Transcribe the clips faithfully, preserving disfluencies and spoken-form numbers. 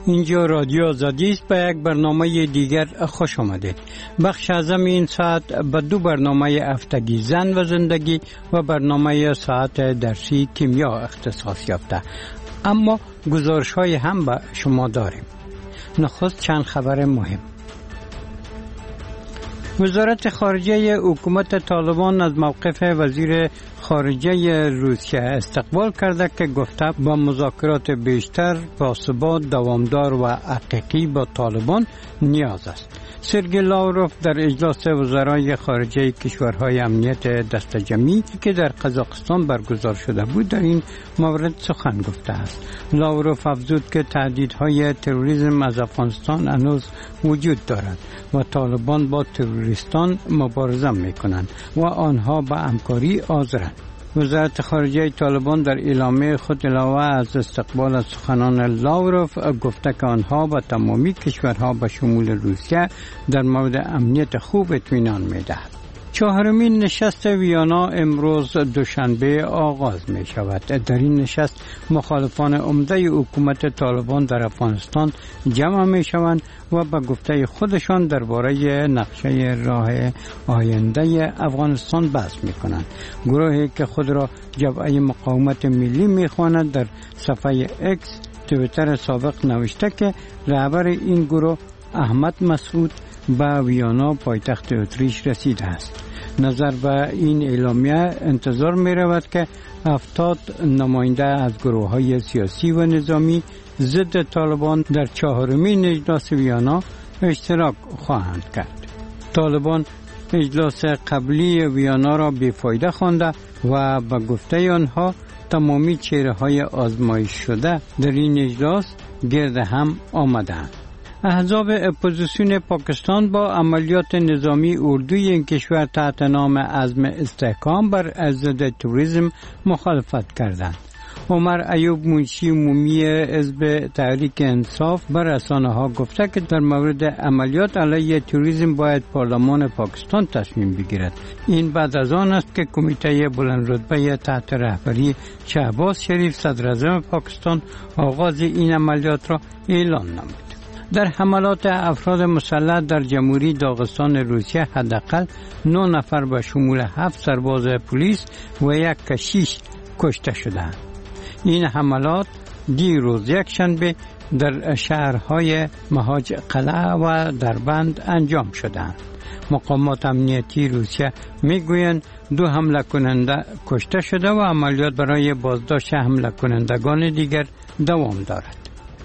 اینجا رادیو آزادی است. به یک برنامه دیگر خوش آمدید. بخش اعظم این ساعت به دو برنامه هفتگی زن و زندگی و برنامه ساعت درسی کیمیا اختصاص یافته. اما گزارش های هم به شما داریم. نخست چند خبر مهم. وزارت خارجه حکومت طالبان از موقف وزیر خارجه روسیه استقبال کرده که گفته با مذاکرات بیشتر با ثبات دوامدار و حقیقی با طالبان نیاز است. سرگئی لاوروف در اجلاس وزرای خارجه کشورهای امنیت دست جمعی که در قزاقستان برگزار شده بود در این مورد سخن گفته است. لاوروف افزود که تهدیدهای تروریسم از افغانستان هنوز وجود دارد و طالبان با تروریستان مبارزه میکنند و آنها به همکاری حاضرند. وزارت خارجه طالبان در اعلامیه خود علاوه از استقبال از سخنان لاوروف گفته که آنها با تمامی کشورها به شمول روسیه در مورد امنیت خوب اطمینان می‌دهند. چهارمین نشست ویانا امروز دوشنبه آغاز می شود. در این نشست مخالفان عمده حکومت طالبان در افغانستان جمع می شوند و به گفته خودشان درباره نقشه راه آینده افغانستان بحث می کنند. گروهی که خود را جبهه مقاومت ملی می خواند در صفحه اکس توییتر سابق نوشته که رهبر این گروه احمد مسعود به ویانا پایتخت اتریش رسیده است. نظر به این اعلامیه انتظار می رود که هفتاد نماینده از گروه های سیاسی و نظامی ضد طالبان در چهارمین اجلاس ویانا اشتراک خواهند کرد. طالبان اجلاس قبلی ویانا را بیفایده خوانده و به گفته آنها تمامی چهره های آزمایش شده در این اجلاس گرد هم آمدند. احزاب اپوزیسیون پاکستان با عملیات نظامی اردوی این کشور تحت نام عزم استحکام بر ضد تروریسم مخالفت کردند. عمر ایوب منشی عمومی حزب تحریک انصاف بر رسانه ها گفته که در مورد عملیات علیه تروریسم باید پارلمان پاکستان تصمیم بگیرد. این بعد از آن است که کمیته بلند رتبه تحت رهبری شهباز شریف صدر اعظم پاکستان آغاز این عملیات را اعلان نمود. در حملات افراد مسلح در جمهوری داغستان روسیه حداقل نه نفر به شمول هفت سرباز پلیس و یک کشیش کشته شدند. این حملات دیروز یک شنبه در شهرهای مهاج قلعه و دربند انجام شدند. مقامات امنیتی روسیه میگویند دو حمله کننده کشته شده و عملیات برای بازداشت حمله کنندگان دیگر دوام دارد.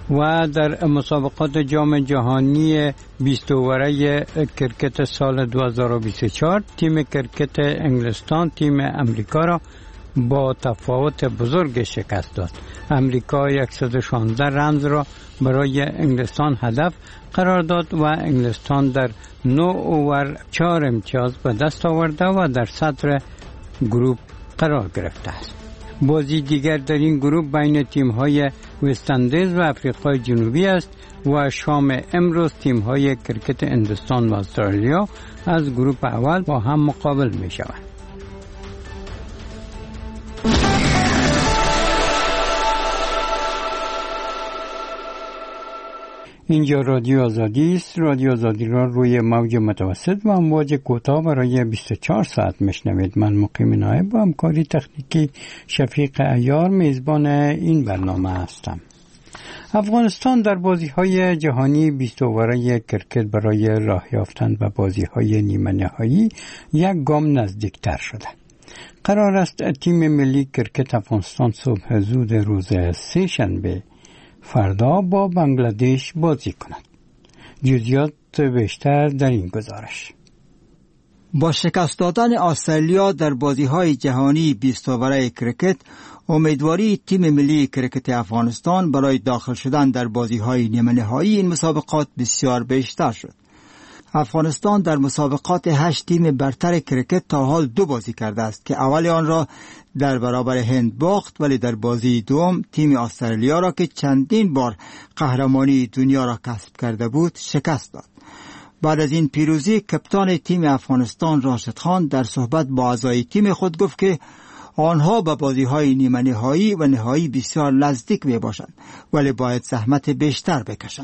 و در مسابقات جام جهانی بیست اوره کرکت سال دو هزار و بیست و چهار تیم کرکت انگلستان تیم امریکا را با تفاوت بزرگ شکست داد. امریکا صد و شانزده رمز را برای انگلستان هدف قرار داد و انگلستان در نه اوور چهار امتیاز به دست آورده و در صدر گروه قرار گرفته است. بازی دیگر در این گروه بین تیم‌های وست اندیز و آفریقای جنوبی است و شام امروز تیم‌های کرکت هندوستان و استرالیا از گروه اول با هم مقابل می‌شوند. اینجا رادیو آزادی است. رادیو آزادی را روی موج متوسط و امواج کوتاه برای بیست و چهار ساعت میشنوید. من مقیم نایب با همکاری تکنیکی شفیق عیار میزبان این برنامه هستم. افغانستان در بازی‌های جهانی بیست اوره کرکت برای راه یافتن به بازی‌های نیمه نهایی یک گام نزدیکتر شده. قرار است تیم ملی کرکت افغانستان صبح زود روز سه شنبه فردا با بنگلادش بازی کند. جزئیات بیشتر در این گزارش. با شکست دادن استرالیا در بازی‌های جهانی بیست اوره کرکت، امیدواری تیم ملی کرکت افغانستان برای داخل شدن در بازی‌های نیمه نهایی این مسابقات بسیار بیشتر شد. افغانستان در مسابقات هشت تیم برتر کرکت تا حال دو بازی کرده است که اول آن را در برابر هند باخت، ولی در بازی دوم تیم استرالیا را که چندین بار قهرمانی دنیا را کسب کرده بود شکست داد. بعد از این پیروزی کپتان تیم افغانستان راشد خان در صحبت با اعضای تیم خود گفت که آنها به بازی‌های نیمه نهایی و نهایی بسیار نزدیک می باشند، ولی باید زحمت بیشتر بکشند.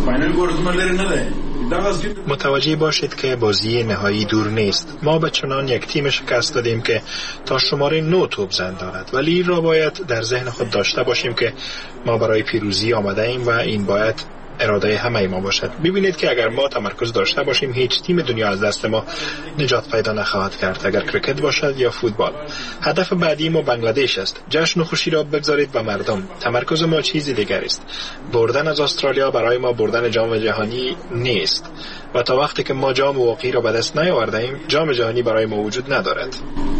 متوجه باشید که بازی نهایی دور نیست. ما به چنان یک تیم شکست دادیم که تا شماره نه توپ زن دارد، ولی این را باید در ذهن خود داشته باشیم که ما برای پیروزی آمده ایم و این باید اراده همه ما باشد. ببینید که اگر ما تمرکز داشته باشیم هیچ تیم دنیا از دست ما نجات پیدا نخواهد کرد، اگر کرکت باشد یا فوتبال. هدف بعدی ما بنگلادش است. جشن و خوشی را بگذارید به مردم. تمرکز ما چیزی دیگر است. بردن از استرالیا برای ما بردن جام جهانی نیست و تا وقتی که ما جام واقعی را به دست نیاوردیم جام جهانی برای ما وجود ندارد.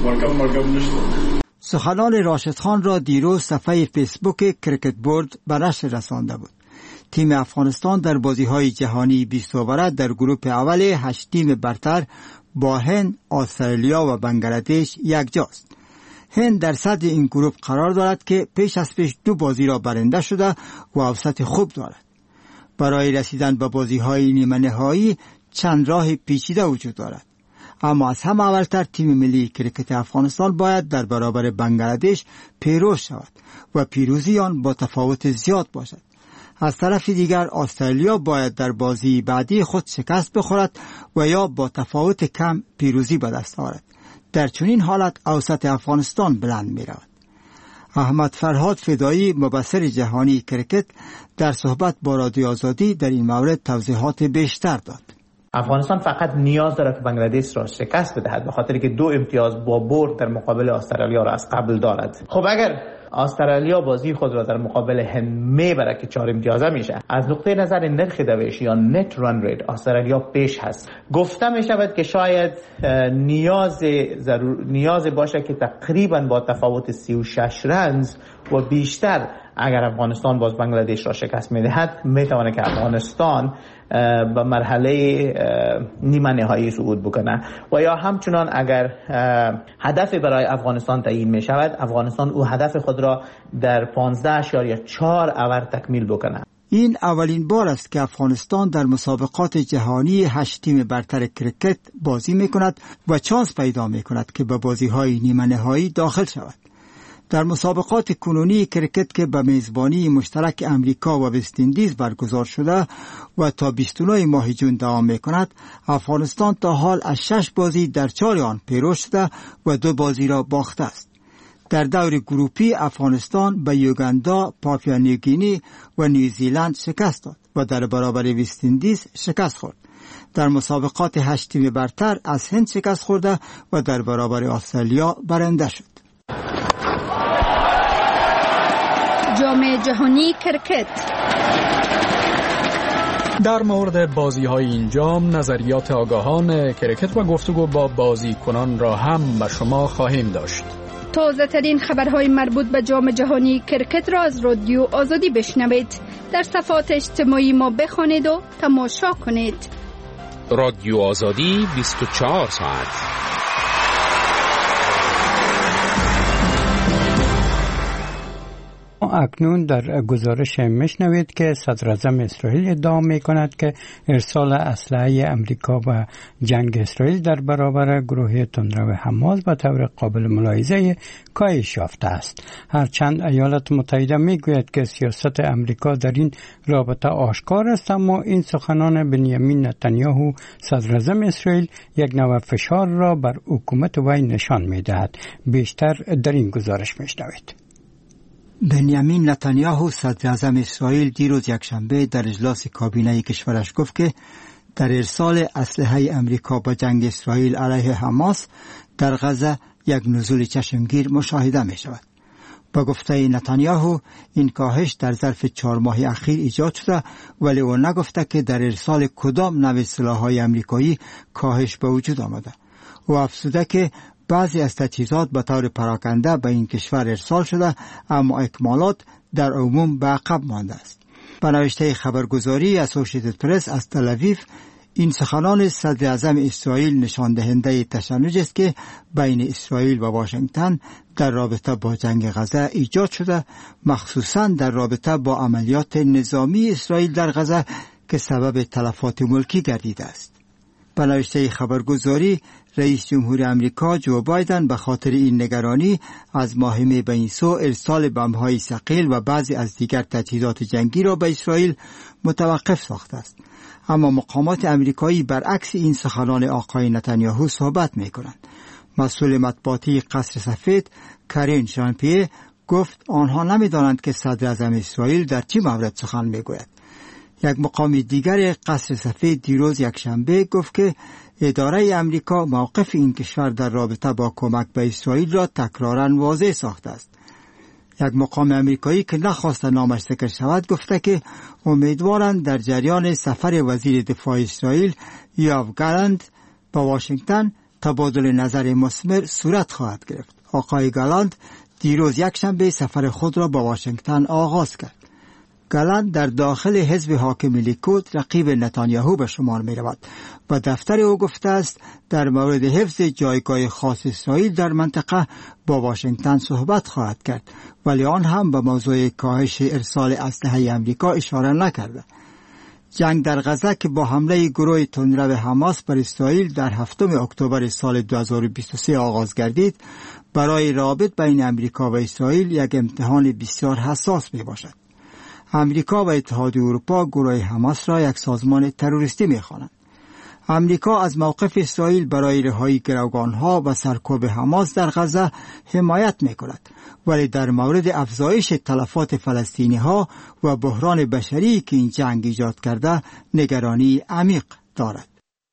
سخنان راشد خان را دیروز صفحه فیسبوک کرکت بورد به نشر رسانده بود. تیم افغانستان در بازی‌های جهانی بیست اوره در گروه اول هشت تیم برتر با هند، استرالیا و بنگلادش یکجاست. هند در صدر این گروه قرار دارد که پیش از پیش دو بازی را برنده شده و اوسط خوب دارد. برای رسیدن به بازی‌های نیمه نهایی چند راه پیچیده وجود دارد. اما از همه اولتر تیم ملی کرکت افغانستان باید در برابر بنگلادش پیروز شود و پیروزی آن با تفاوت زیاد باشد. از طرف دیگر استرالیا باید در بازی بعدی خود شکست بخورد و یا با تفاوت کم پیروزی به دست آورد. در چنین حالت اوسط افغانستان بلند می رود. احمد فرهاد فدایی مبصر جهانی کرکت در صحبت با رادیو آزادی در این مورد توضیحات بیشتر داد. افغانستان فقط نیاز دارد که بنگلادش را شکست بدهد، به خاطر که دو امتیاز با برد در مقابل استرالیا را از قبل دارد. خب اگر استرالیا بازی خود را در مقابل هند میبره که چهار امتیازه میشه، از نقطه نظر نرخ دویش یا نت ران ریت استرالیا پیش هست. گفته می شود که شاید نیاز ضرور نیاز باشه که تقریبا با تفاوت سی و شش رنز و بیشتر اگر افغانستان باز بنگلادش را شکست میدهد میتونه که افغانستان به مرحله نیمه نهایی صعود بکنه و یا همچنان اگر هدف برای افغانستان تعیین می شود افغانستان او هدف خود را در پانزده اشاریه چهار اور تکمیل بکنه. این اولین بار است که افغانستان در مسابقات جهانی هشت تیم برتر کرکت بازی می کند و چانس پیدا می کند که به بازی های نیمه نهایی داخل شود. در مسابقات کنونی کرکت که به میزبانی مشترک امریکا و وست اندیز برگزار شده و تا بیست و نه ماه جون دوام می‌کند، افغانستان تا حال از شش بازی در چهار آن پیروز شده و دو بازی را باخته است. در دور گروپی افغانستان به یوگاندا، پاپیا نیوگینی و نیوزیلند شکست داد و در برابر وست اندیز شکست خورد. در مسابقات هشت تیم برتر از هند شکست خورده و در برابر استرالیا برنده شد. جام جهانی کرکت. در مورد بازی‌های این جام نظریات آگاهان کرکت و گفتگو با بازیکنان را هم به شما خواهیم داشت. تازه ترین خبرهای مربوط به جام جهانی کرکت را از رادیو آزادی بشنوید. در صفحات اجتماعی ما بخوانید و تماشا کنید. رادیو آزادی بیست و چهار ساعت. اکنون در گزارش میشنوید که صدر اعظم اسرائیل ادعا می کند که ارسال اسلحه امریکا و جنگ اسرائیل در برابر گروه تندرو حماس به طور قابل ملاحظه کاهش یافته است. هرچند ایالات متحده می گوید که سیاست امریکا در این رابطه آشکار است، اما این سخنان بنیامین نتانیاهو صدر اعظم اسرائیل یک نوع فشار را بر حکومت وی نشان می دهد. بیشتر در این گزارش میشنوید. بنیامین نتانیاهو صدر اعظم اسرائیل دیروز یکشنبه در اجلاس کابینه کشورش گفت که در ارسال اسلحه امریکا با جنگ اسرائیل علیه حماس در غزه یک نزول چشمگیر مشاهده می شود. با گفته نتانیاهو این کاهش در ظرف چهار ماه اخیر ایجاد شده، ولی او نگفته که در ارسال کدام نوع سلاح‌های امریکایی کاهش به وجود آمده. او افزوده که بعضی از تجهیزات به طور پراکنده به این کشور ارسال شده، اما اکمالات در عموم به عقب مانده است. به نوشته خبرگزاری اسوسییتد پرس از تل آویو، این سخنان صدر اعظم اسرائیل نشان دهنده تشنج است که بین اسرائیل و واشنگتن در رابطه با جنگ غزه ایجاد شده، مخصوصاً در رابطه با عملیات نظامی اسرائیل در غزه که سبب تلفات ملکی گردیده است. به نوشته خبرگزاری، رئیس جمهور امریکا جو بایدن به خاطر این نگرانی از ماه می به این سو ارسال بمب‌های ثقیل و بعضی از دیگر تجهیزات جنگی را به اسرائیل متوقف ساخته است. اما مقامات امریکایی برعکس این سخنان آقای نتانیاهو صحبت می کنند. مسئول مطبوعاتی قصر سفید کرین ژان پیه گفت آنها نمی دانند که صدر اعظم اسرائیل در چه مورد سخن می گوید. یک مقام دیگر قصر سفید دیروز یک شنبه گفت که اداره امریکا موقف این کشور در رابطه با کمک به اسرائیل را تکراراً واضح ساخته است. یک مقام امریکایی که نخواست نامش ذکر شود گفته که امیدوارند در جریان سفر وزیر دفاع اسرائیل یوآف گالانت به واشنگتن تبادل نظر مثمر صورت خواهد گرفت. آقای گالانت دیروز یک شنبه سفر خود را به واشنگتن آغاز کرد. گالانت در داخل حزب حاکم لیکود رقیب نتانیاهو به شمار می رود و دفتر او گفته است در مورد حفظ جایگاه خاص اسرائیل در منطقه با واشنگتن صحبت خواهد کرد، ولی آن هم به موضوع کاهش ارسال اسلحه امریکا اشاره نکرده. جنگ در غزه که با حمله گروه تندرو حماس بر اسرائیل در هفتم اکتبر سال دو هزار و بیست و سه آغاز گردید، برای روابط بین امریکا و اسرائیل یک امتحان بسیار حساس می باشد. امریکا و اتحاد اروپا گروه حماس را یک سازمان تروریستی می‌خوانند. امریکا از موقف اسرائیل برای رهایی گروگانها و سرکوب حماس در غزه حمایت می‌کند، ولی در مورد افزایش تلفات فلسطینی‌ها و بحران بشری که این جنگ ایجاد کرده نگرانی عمیق دارد.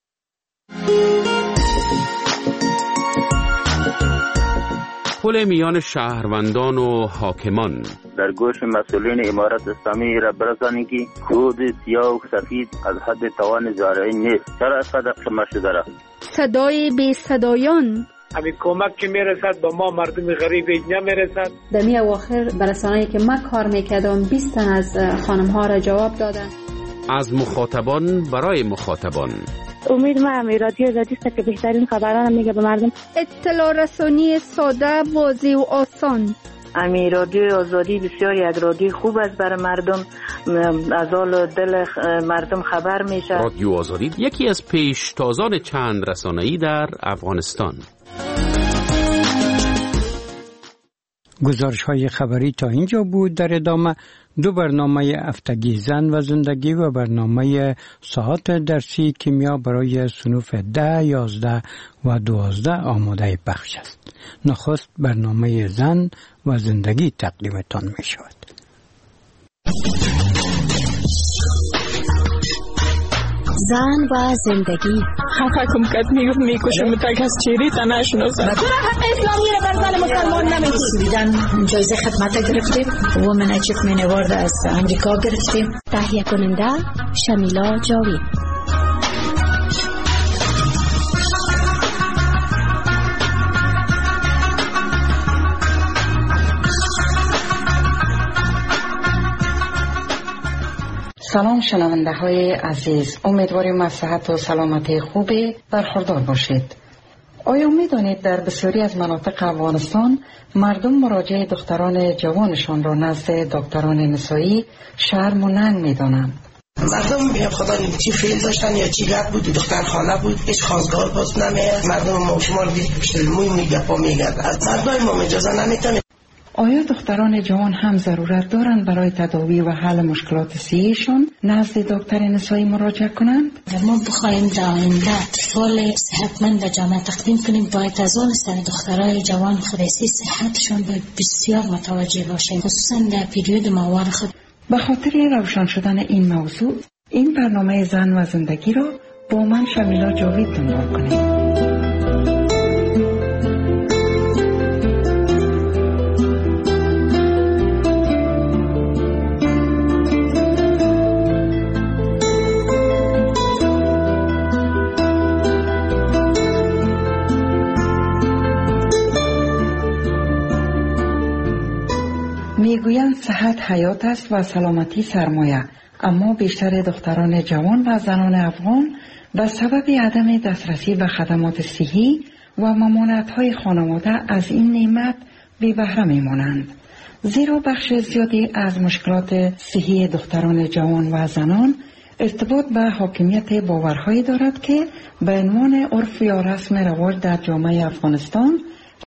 پل میان شهروندان و حاکمان در گوش مسئولین امارت اسلامی را برسانید که خود سیاه و سفید از حد توان زارعی نیست. چرا صدق شما شده را؟ صدای بی صدایان همین کمک که میرسد با ما مردم غریب نمیرسد. در می اواخر برسانه‌ای که من کار میکردم بیست تن از خانم ها را جواب دادن. از مخاطبان برای مخاطبان. امید من رادیو آزادی است که بهترین خبران میگه به مردم. اطلاع رسانی ساده، واضح و آسان. امی رادیو آزادی بسیار یک رادیو خوب است برای مردم، از حال دل مردم خبر میشه. رادیو آزادی یکی از پیشتازان چند رسانه‌ای در افغانستان. گزارش های خبری تا اینجا بود. در ادامه دو برنامه هفتگی زن و زندگی و برنامه ساعت درسی کیمیا برای صنوف ده، یازده و دوازده آماده بخش است. نخست برنامه زن و زندگی تقدیمتان می شود. زن و زندگی حقم کد میگفت میکشم تک از چیری تا نشناسم تو را حق اسلامی را بر زن مسلمان نمیدید. جایزه خدمت گرفتیم وومن اچیومنت اوارد از امریکا گرفتیم. تهیه کننده شمیلا جاوید. سلام شنونده های عزیز، امیدواریم از صحت و سلامتی خوبی برخوردار باشید. آیا می‌دانید در بسیاری از مناطق افغانستان مردم مراجعه دختران جوانشان را نزد دکتران نسایی شرم و ننگ می‌دانند؟ مردم میگن خدا این چی فیل داشتن یا چی گرد بود، دختر خانه بود، هیچ خواستگار باز نمیاد. مردم ما شما دید پشت موی میگپا میگرد، از مردم ما اجازه نمیتونه. آیا دختران جوان هم ضرورت دارند برای تداوی و حل مشکلات صحیشان نزد دکتر نسایی مراجعه کنند؟ ما بخواهیم در آینده اطفال صحتمند به جامعه تقدیم کنیم، باید از آن استن دخترای جوان خودسی صحتشان به بسیار متوجه باشیم، خصوصا در پیریود ماهوار خود. به خاطر روشن شدن این موضوع، این برنامه زن و زندگی را با من شمیلا جاوید دنبال کنید. میگویند صحت حیات است و سلامتی سرمایه، اما بیشتر دختران جوان و زنان افغان به سبب عدم دسترسی به خدمات صحی و ممانعت‌های خانواده از این نعمت بی بهره میمانند، زیرا بخش زیادی از مشکلات صحی دختران جوان و زنان ارتباط به حاکمیت باورهایی دارد که به عنوان عرف یا رسم رواج در جامعه افغانستان